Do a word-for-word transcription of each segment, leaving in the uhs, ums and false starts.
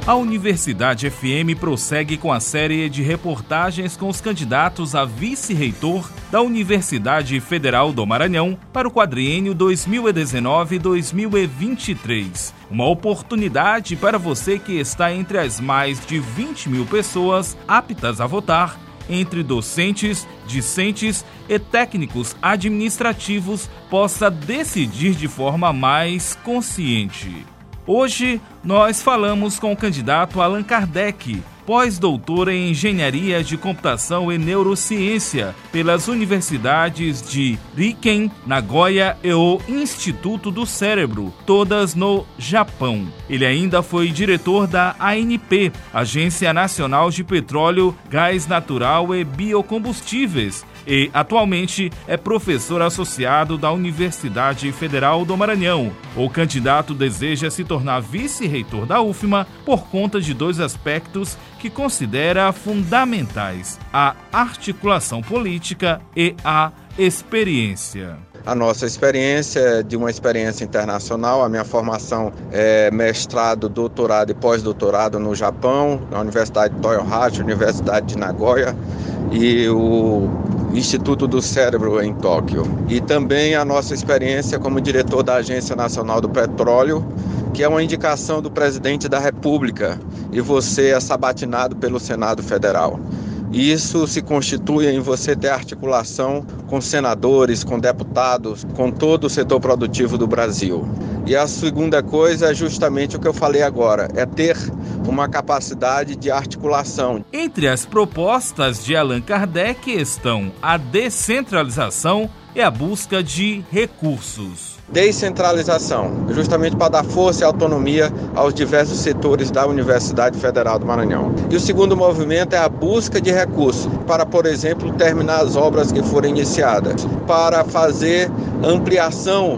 A Universidade F M prossegue com a série de reportagens com os candidatos a vice-reitor da Universidade Federal do Maranhão para o quadriênio dois mil e dezenove a dois mil e vinte e três. Uma oportunidade para você que está entre as mais de vinte mil pessoas aptas a votar, entre docentes, discentes e técnicos administrativos, possa decidir de forma mais consciente. Hoje, nós falamos com o candidato Allan Kardec, pós-doutor em Engenharia de Computação e Neurociência pelas universidades de Riken, Nagoya e o Instituto do Cérebro, todas no Japão. Ele ainda foi diretor da A N P, Agência Nacional de Petróleo, Gás Natural e Biocombustíveis, e atualmente é professor associado da Universidade Federal do Maranhão. O candidato deseja se tornar vice-reitor da U F M A por conta de dois aspectos que considera fundamentais: a articulação política e a experiência. A nossa experiência é de uma experiência internacional. A minha formação é mestrado, doutorado e pós-doutorado no Japão, na Universidade de Toyohashi, Universidade de Nagoya e o Instituto do Cérebro em Tóquio. E também a nossa experiência como diretor da Agência Nacional do Petróleo, que é uma indicação do presidente da República, e você é sabatinado pelo Senado Federal. Isso se constitui em você ter articulação com senadores, com deputados, com todo o setor produtivo do Brasil. E a segunda coisa é justamente o que eu falei agora, é ter uma capacidade de articulação. Entre as propostas de Allan Kardec estão a descentralização e a busca de recursos. Descentralização, justamente para dar força e autonomia aos diversos setores da Universidade Federal do Maranhão. E o segundo movimento é a busca de recursos para, por exemplo, terminar as obras que forem iniciadas, para fazer ampliação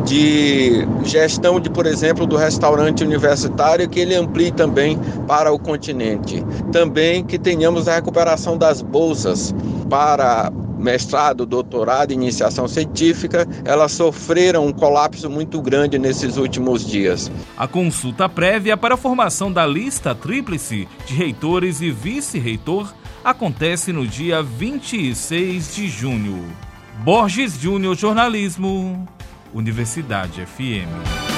de gestão de, por exemplo, do restaurante universitário, que ele amplie também para o continente. Também que tenhamos a recuperação das bolsas para mestrado, doutorado, iniciação científica. Elas sofreram um colapso muito grande nesses últimos dias. A consulta prévia para a formação da lista tríplice de reitores e vice-reitor acontece no dia vinte e seis de junho. Borges Júnior, Jornalismo, Universidade F M.